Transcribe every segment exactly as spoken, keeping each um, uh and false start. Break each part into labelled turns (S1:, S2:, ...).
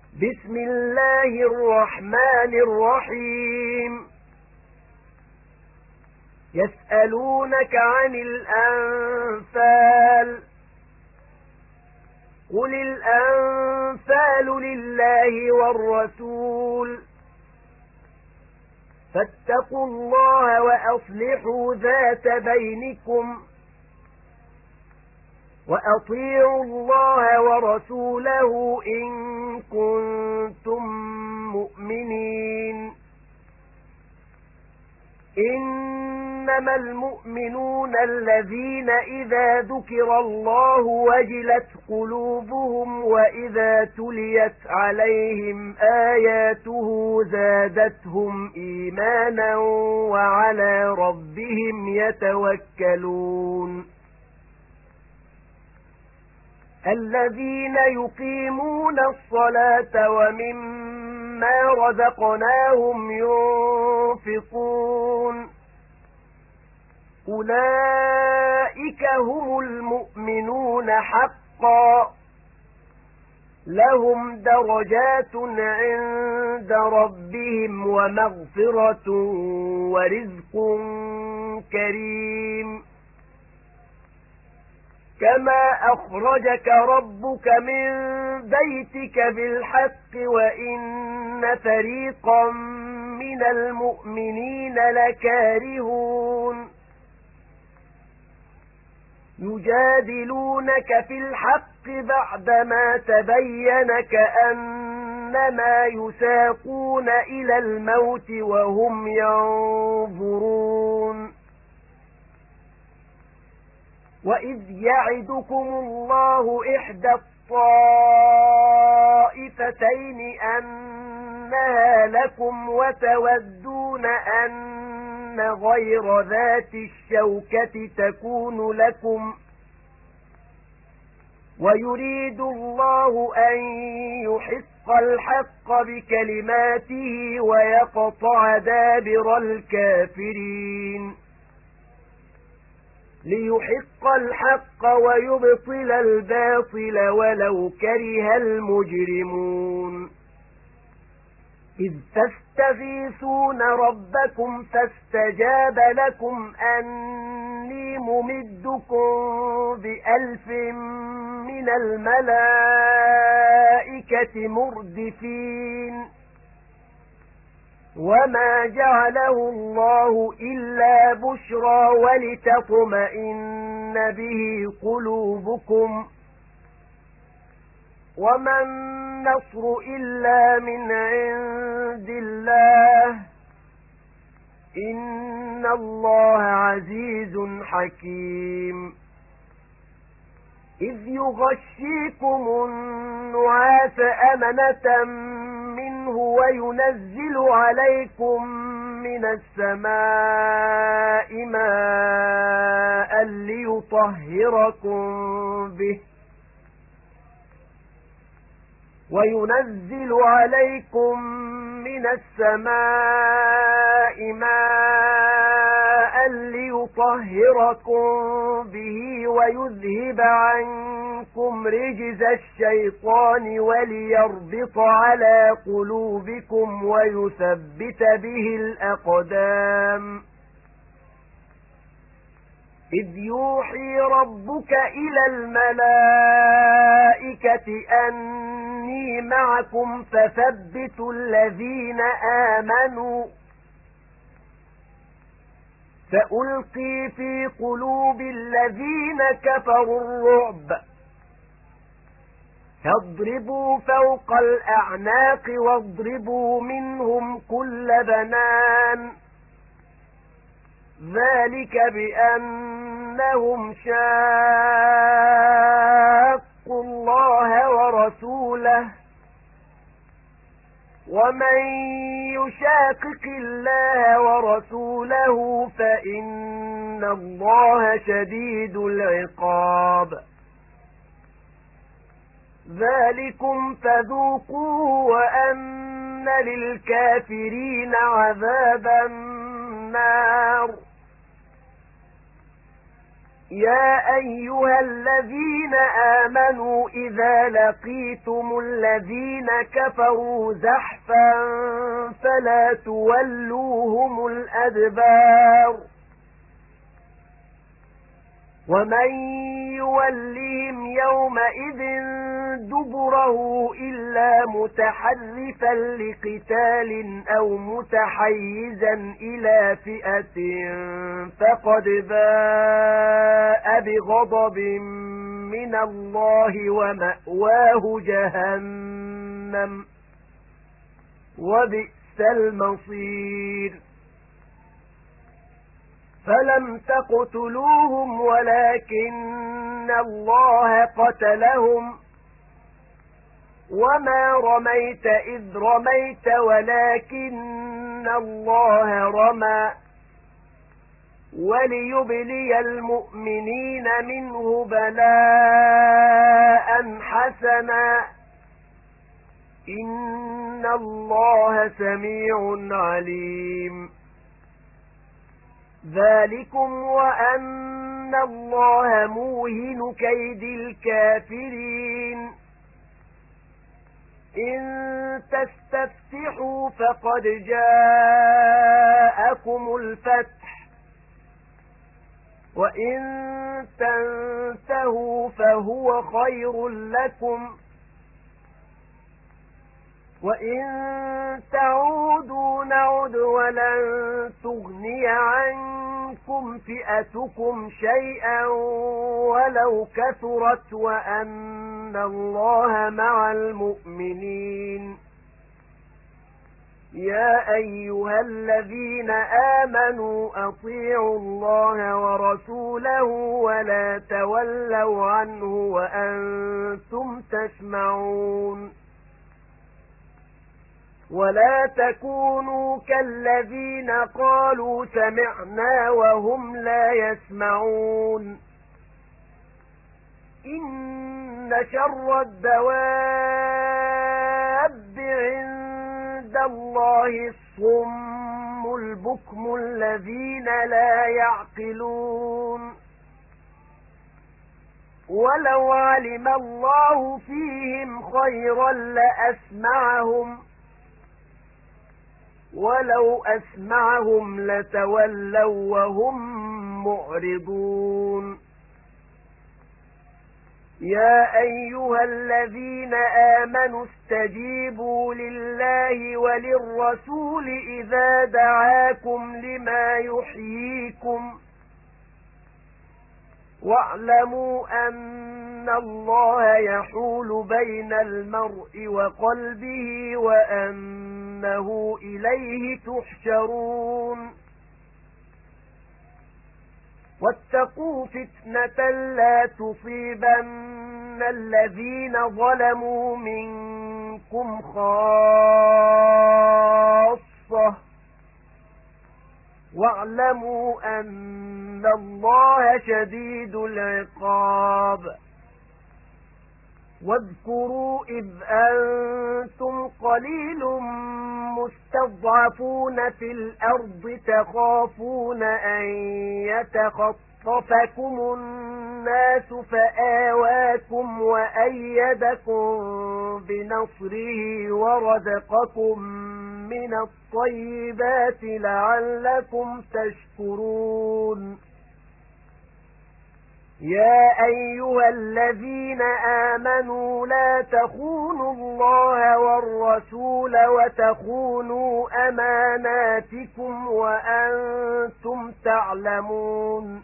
S1: بسم الله الرحمن الرحيم يسألونك عن الأنفال قل الأنفال لله والرسول فاتقوا الله وأصلحوا ذات بينكم وأطيعوا الله ورسوله إن كنتم مؤمنين إنما المؤمنون الذين إذا ذكر الله وجلت قلوبهم وإذا تليت عليهم آياته زادتهم إيمانا وعلى ربهم يتوكلون الذين يقيمون الصلاة ومما رزقناهم ينفقون أولئك هم المؤمنون حقا لهم درجات عند ربهم ومغفرة ورزق كريم كما أخرجك ربك من بيتك بالحق وإن فريقا من المؤمنين لكارهون يجادلونك في الحق بعدما تبين كأنما يساقون إلى الموت وهم ينظرون وإذ يعدكم الله إحدى الطائفتين أنها لكم وتودون أن غير ذات الشوكة تكون لكم ويريد الله أن يحق الحق بكلماته ويقطع دابر الكافرين ليحق الحق ويبطل الباطل ولو كره المجرمون إذ تستغيثون ربكم فاستجاب لكم أني ممدكم بألف من الملائكة مردفين وما جعله الله إلا بشرى ولتطمئن به قلوبكم وما النصر إلا من عند الله إن الله عزيز حكيم إذ يغشيكم النعاس أمنة منه وينزل عليكم من السماء ماء ليطهركم به وينزل عليكم من السماء ماء ليطهركم به ويذهب عنكم رجز الشيطان وليربط على قلوبكم ويثبت به الأقدام إذ يوحي ربك إلى الملائكة أني معكم فثبتوا الذين آمنوا فألقي في قلوب الذين كفروا الرعب فاضربوا فوق الأعناق واضربوا منهم كل بنان ذلك بأنهم شاقوا الله ورسوله ومن يشاقق الله ورسوله فإن الله شديد العقاب ذلكم فذوقوه وأن للكافرين عذاب النار يا أيها الذين آمنوا إذا لقيتم الذين كفروا زحفا فلا تولوهم الأدبار ومن يولهم يومئذ دبره إلا متحرفا لقتال أو متحيزا إلى فئة فقد باء بغضب من الله ومأواه جهنم وبئس المصير فلم تقتلوهم ولكن الله قتلهم وما رميت إذ رميت ولكن الله رمى وليبلي المؤمنين منه بلاء حسنا إن الله سميع عليم ذلكم وأن الله موهن كيد الكافرين إن تستفتحوا فقد جاءكم الفتح وإن تنتهوا فهو خير لكم وإن تعودوا نعد ولن تغني عنكم فئتكم شيئا ولو كثرت وأن الله مع المؤمنين يا أيها الذين آمنوا أطيعوا الله ورسوله ولا تولوا عنه وأنتم تسمعون ولا تكونوا كالذين قالوا سمعنا وهم لا يسمعون إن شر الدواب عند الله الصم البكم الذين لا يعقلون ولو علم الله فيهم خيرا لأسمعهم ولو أسمعهم لتولوا وهم معرضون يا أيها الذين آمنوا استجيبوا لله وللرسول إذا دعاكم لما يحييكم واعلموا أن الله يحول بين المرء وقلبه وأنه إليه تحشرون واتقوا فتنة لا تصيبن الذين ظلموا منكم خاصة واعلموا أن الله شديد العقاب واذكروا إذ أنتم قليل مستضعفون في الأرض تخافون أن يتخطفكم الناس فآواكم وأيدكم بنصره ورزقكم من الطيبات لعلكم تشكرون يا أيها الذين آمنوا لا تخونوا الله والرسول وتخونوا أماناتكم وأنتم تعلمون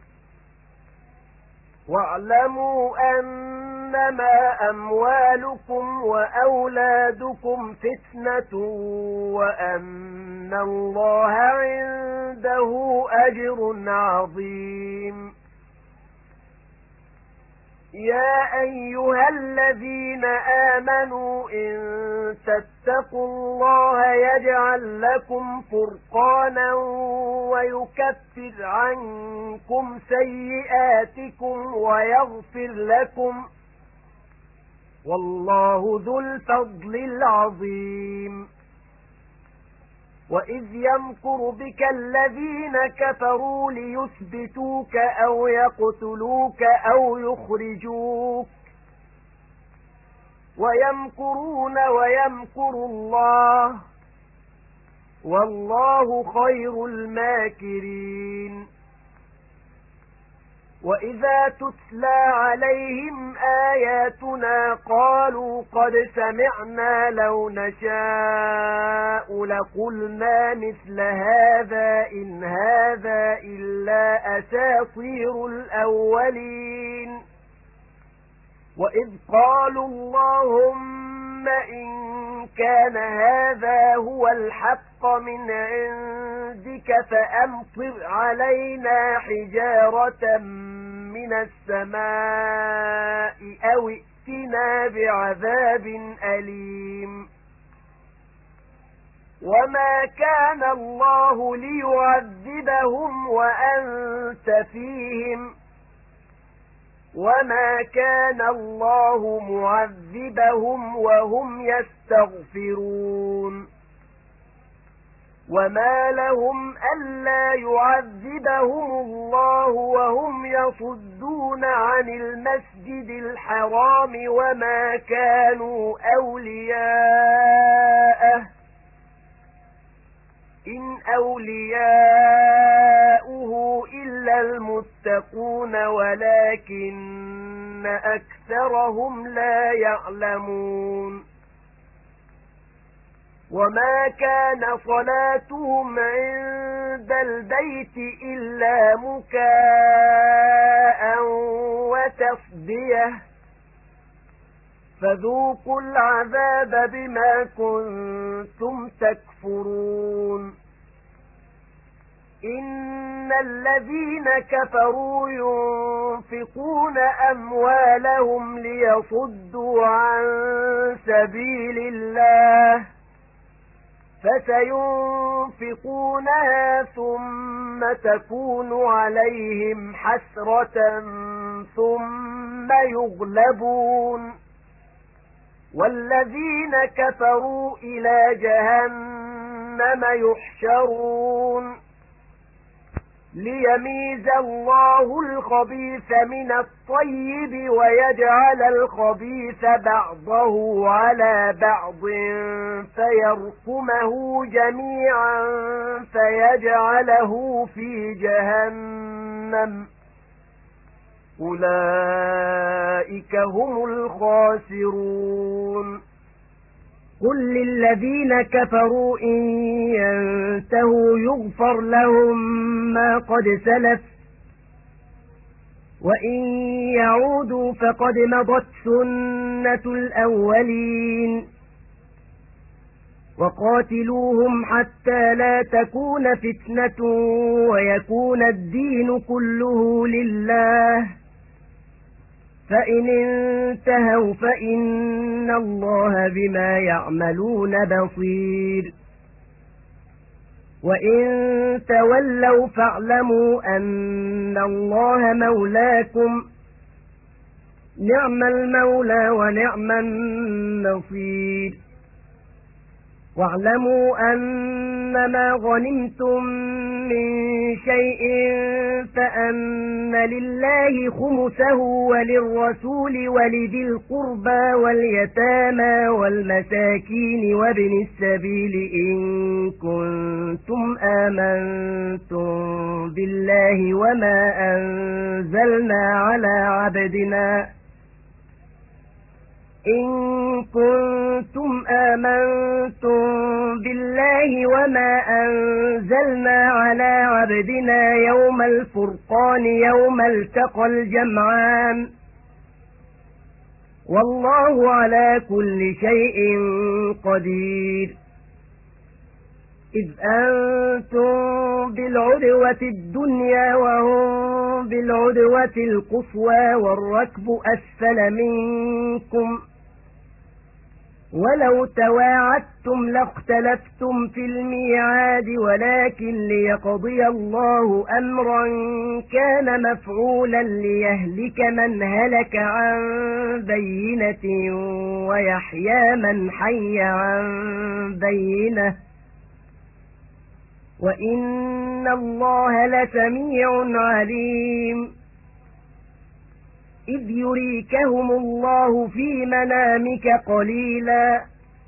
S1: واعلموا أنما أموالكم وأولادكم فتنة وأن الله عنده أجر عظيم يا أيها الذين آمنوا إن تتقوا الله يجعل لكم فرقانا ويكفر عنكم سيئاتكم ويغفر لكم والله ذو الفضل العظيم وإذ يمكر بك الذين كفروا ليثبتوك أو يقتلوك أو يخرجوك ويمكرون ويمكر الله والله خير الماكرين وإذا تتلى عليهم آياتنا قالوا قد سمعنا لو نشاء لقلنا مثل هذا إن هذا إلا أساطير الأولين وإذ قالوا اللهم إن كان هذا هو الحق من عندك فأمطر علينا حجارة من السماء أو ائتنا بعذاب أليم وما كان الله ليعذبهم وأنت فيهم وما كان الله معذبهم وهم يستغفرون وما لهم ألا يعذبهم الله وهم يصدون عن المسجد الحرام وما كانوا أولياءه إن أولياؤه إلا المتقون ولكن أكثرهم لا يعلمون وما كان صلاتهم عند البيت إلا مكاء وتصديه فذوقوا العذاب بما كنتم تكفرون إن الذين كفروا ينفقون أموالهم ليصدوا عن سبيل الله فسينفقونها ثم تكون عليهم حسرة ثم يغلبون والذين كفروا إلى جهنم يحشرون ليميز الله الخبيث من الطيب ويجعل الخبيث بعضه على بعض فيرقمه جميعا فيجعله في جهنم أولئك هم الخاسرون قل للذين كفروا إن ينتهوا يغفر لهم ما قد سلف وإن يعودوا فقد مضت سنة الأولين وقاتلوهم حتى لا تكون فتنة ويكون الدين كله لله فإن انتهوا فإن الله بما يعملون بصير وإن تولوا فاعلموا أن الله مولاكم نعم المولى ونعم النصير واعلموا أنما غنمتم من شيء فأن لله خمسه وللرسول ولذي القربى واليتامى والمساكين وابن السبيل إن كنتم آمنتم بالله وما أنزلنا على عبدنا إن كنتم آمنتم بالله وما أنزلنا على عبدنا يوم الفرقان يوم التقى الجمعان والله على كل شيء قدير إذ أنتم بالعدوة الدنيا وهم بالعدوة القصوى والركب أسفل منكم ولو تواعدتم لاختلفتم في الميعاد ولكن ليقضي الله أمرا كان مفعولا ليهلك من هلك عن بينة ويحيى من حي عن بينة وإن الله لسميع عليم إذ يريكهم الله في منامك قليلا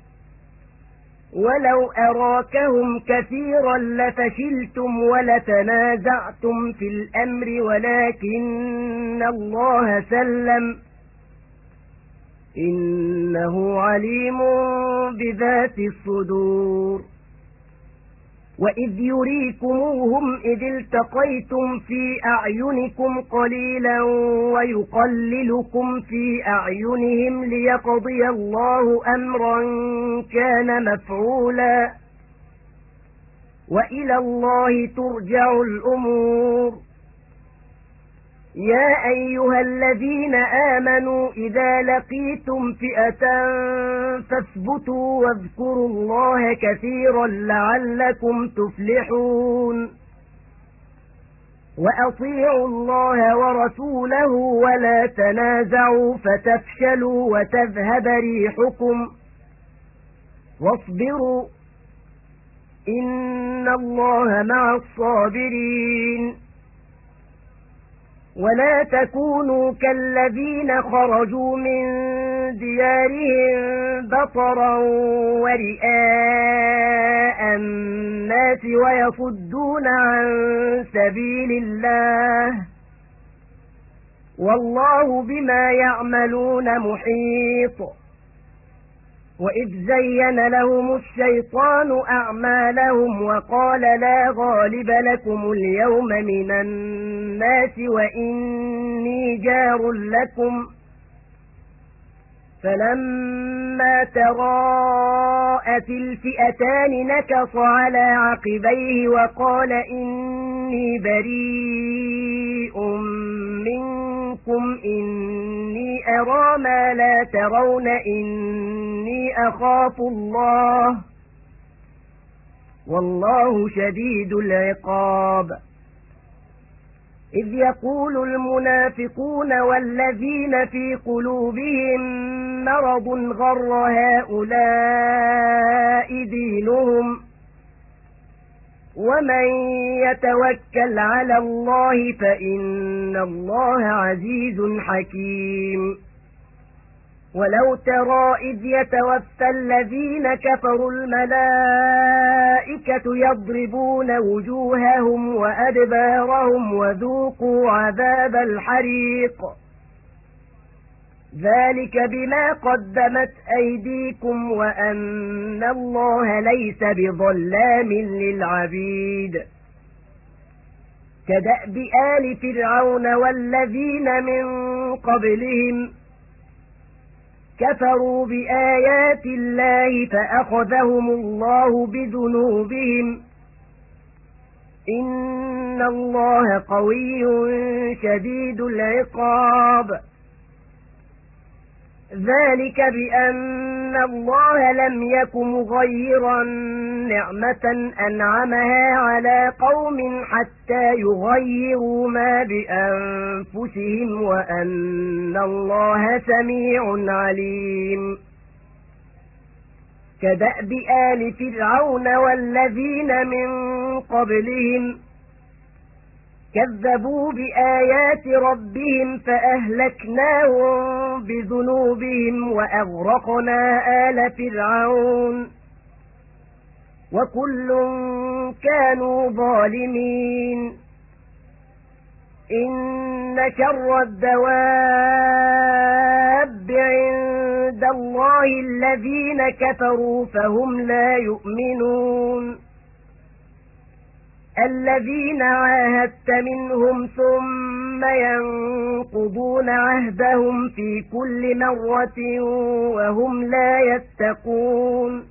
S1: ولو أراكهم كثيرا لفشلتم ولتنازعتم في الأمر ولكن الله سلم إنه عليم بذات الصدور وإذ يريكموهم إذ التقيتم في أعينكم قليلا ويقللكم في أعينهم ليقضي الله أمرا كان مفعولا وإلى الله ترجع الأمور يا أيها الذين آمنوا إذا لقيتم فئة فاثبتوا واذكروا الله كثيرا لعلكم تفلحون وأطيعوا الله ورسوله ولا تنازعوا فتفشلوا وتذهب ريحكم واصبروا إن الله مع الصابرين ولا تكونوا كالذين خرجوا من ديارهم بطرا ورئاء الناس ويصدون عن سبيل الله والله بما يعملون محيط وإذ زين لهم الشيطان أعمالهم وقال لا غالب لكم اليوم من الناس وإني جار لكم فلما تراءت الفئتان نكص على عقبيه وقال إني بريء منكم إني أرى ما لا ترون إني أخاف الله والله شديد العقاب إذ يقول المنافقون والذين في قلوبهم مرض غر هؤلاء دينهم ومن يتوكل على الله فإن الله عزيز حكيم ولو ترى إذ يتوفى الذين كفروا الملائكة يضربون وجوههم وأدبارهم وذوقوا عذاب الحريق ذلك بما قدمت أيديكم وأن الله ليس بظلام للعبيد كدأب آل فرعون والذين من قبلهم كفروا بآيات الله فأخذهم الله بذنوبهم إن الله قوي شديد العقاب ذلك بأن الله لم يك مغيرا نعمة أنعمها على قوم حتى يغيروا ما بأنفسهم وأن الله سميع عليم كدأب آل فرعون والذين من قبلهم كذبوا بآيات ربهم فأهلكناهم بذنوبهم وأغرقنا آل فرعون وكل كانوا ظالمين إن شر الدواب عند الله الذين كفروا فهم لا يؤمنون الذين عاهدت منهم ثم ينقضون عهدهم في كل مرة وهم لا يتقون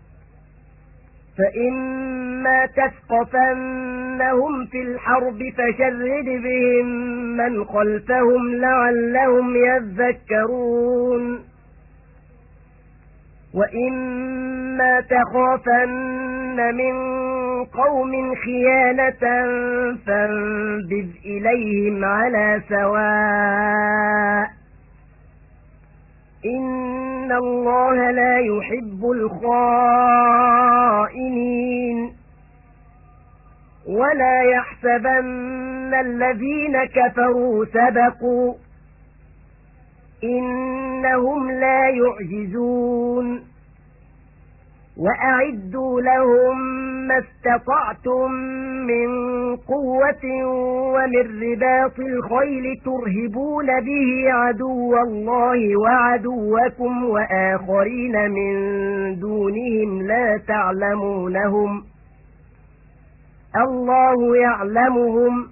S1: فإما تثقفنهم في الحرب فشرد بهم من خلفهم لعلهم يذكرون وإما تخافن من قوم خيانة فانبذ إليهم على سواء إن الله لا يحب الخائنين ولا يحسبن الذين كفروا سبقوا إنهم لا يعجزون وأعدوا لهم ما استطعتم من قوة ومن رباط الخيل ترهبون به عدو الله وعدوكم وآخرين من دونهم لا تعلمونهم الله يعلمهم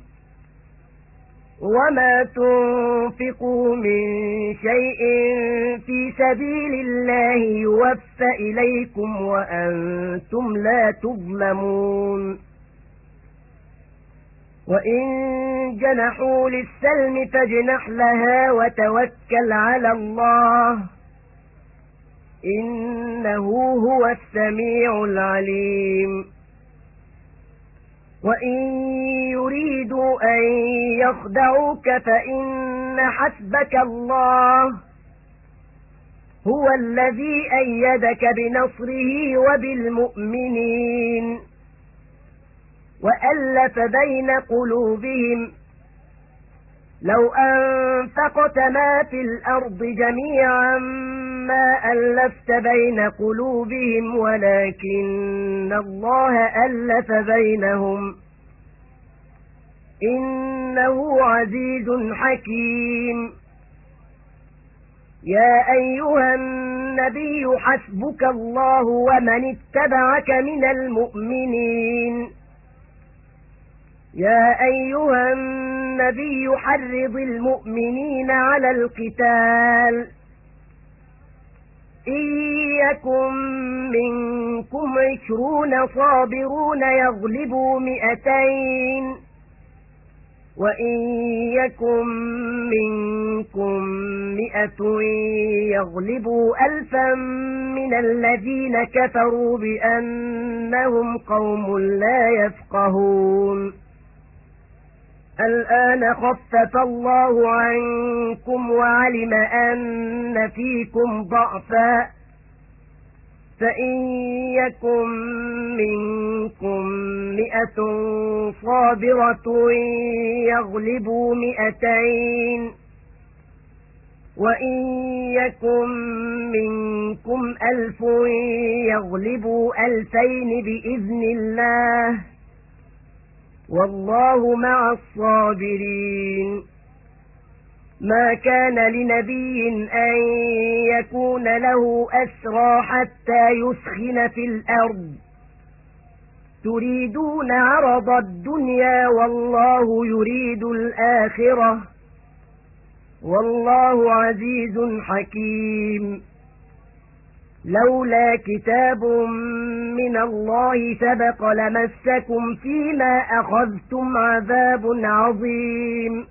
S1: وما تنفقوا من شيء في سبيل الله يوفى إليكم وأنتم لا تظلمون وإن جنحوا للسلم فاجنح لها وتوكل على الله إنه هو السميع العليم وإن يريدوا أن يخدعوك فإن حسبك الله هو الذي أيدك بنصره وبالمؤمنين وألف بين قلوبهم لو أنفقت ما في الأرض جميعا ما ألفت بين قلوبهم ولكن الله ألف بينهم إنه عزيز حكيم يا أيها النبي حسبك الله ومن اتبعك من المؤمنين يا أيها النبي حرض المؤمنين على القتال إن يكن منكم عشرون صابرون يغلبوا مئتين وإن يكن منكم مئة يغلبوا ألفا من الذين كفروا بأنهم قوم لا يفقهون الآن خفف الله عنكم وعلم أن فيكم ضعفا فإن يكن منكم مئة صابرة يغلبوا مئتين وإن يكن منكم ألف يغلبوا ألفين بإذن الله والله مع الصابرين ما كان لنبي أن يكون له أسرى حتى يسخن في الأرض تريدون عرض الدنيا والله يريد الآخرة والله عزيز حكيم لولا كتاب من الله سبق لمسكم فيما أخذتم عذاب عظيم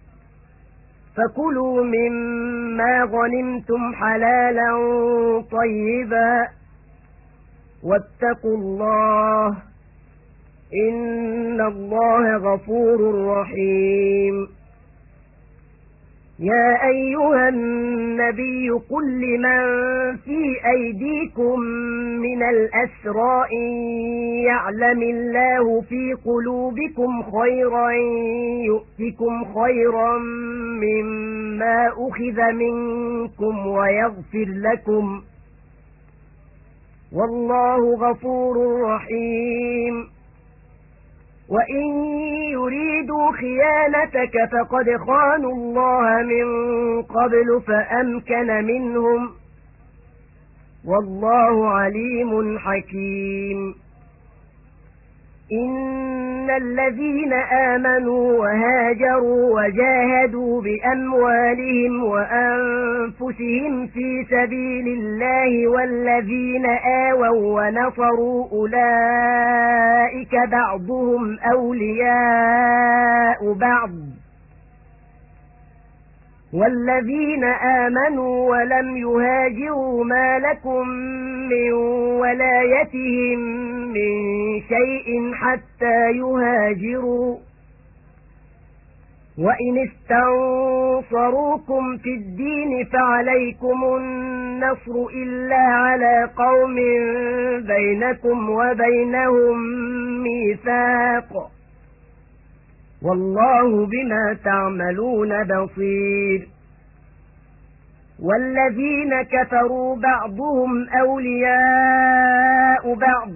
S1: فكلوا مما غنمتم حلالا طيبا واتقوا الله إن الله غفور رحيم يا أيها النبي قل لمن في أيديكم من الأسرى إن يعلم الله في قلوبكم خيرا يؤتكم خيرا مما أخذ منكم ويغفر لكم والله غفور رحيم وإن يريدوا خيانتك فقد خانوا الله من قبل فأمكن منهم والله عليم حكيم إن الذين آمنوا وهاجروا وجاهدوا بأموالهم وأنفسهم في سبيل الله والذين آووا ونصروا أولئك بعضهم أولياء بعض والذين آمنوا ولم يهاجروا ما لكم من ولايتهم من شيء حتى يهاجروا وَإِنِ اسْتَنصَرُوكُمْ فِي الدِّينِ فَعَلَيْكُمُ النَّصْرُ إِلَّا عَلَى قَوْمٍ بَيْنَكُمْ وَبَيْنَهُم مِّيثَاقٌ وَاللَّهُ بِمَا تَعْمَلُونَ بَصِيرٌ وَالَّذِينَ كَفَرُوا بَعْضُهُمْ أَوْلِيَاءُ بَعْضٍ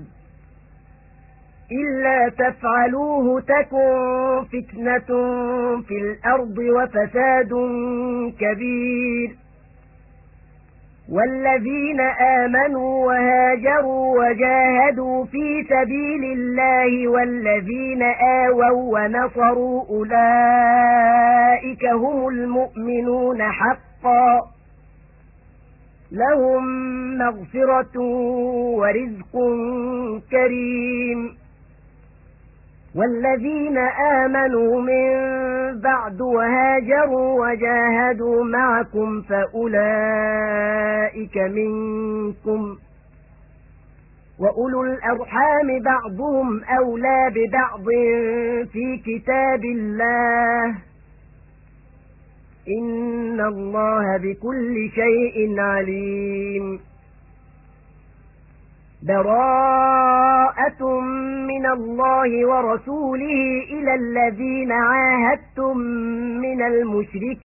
S1: إِلَّا تَفْعَلُوهُ تَكُنْ فِتْنَةٌ فِي الْأَرْضِ وَفَسَادٌ كَبِيرٌ وَالَّذِينَ آمَنُوا وَهَاجَرُوا وَجَاهَدُوا فِي سَبِيلِ اللَّهِ وَالَّذِينَ آوَوا وَّنَصَرُوا أُولَئِكَ هُمُ الْمُؤْمِنُونَ حَقًّا لَهُم مَّغْفِرَةٌ وَرِزْقٌ كَرِيمٌ وَالَّذِينَ آمَنُوا مِن بَعْدُ وَهَاجَرُوا وَجَاهَدُوا مَعَكُمْ فَأُولَئِكَ مِنكُمْ وَأُولُو الْأَرْحَامِ بَعْضُهُمْ أَوْلَى بِبَعْضٍ فِي كِتَابِ اللَّهِ إِنَّ اللَّهَ بِكُلِّ شَيْءٍ عَلِيمٌ بَرَاءَةٌ مِنَ اللَّهِ وَرَسُولِهِ إِلَى الَّذِينَ عَاهَدتُّم مِّنَ الْمُشْرِكِينَ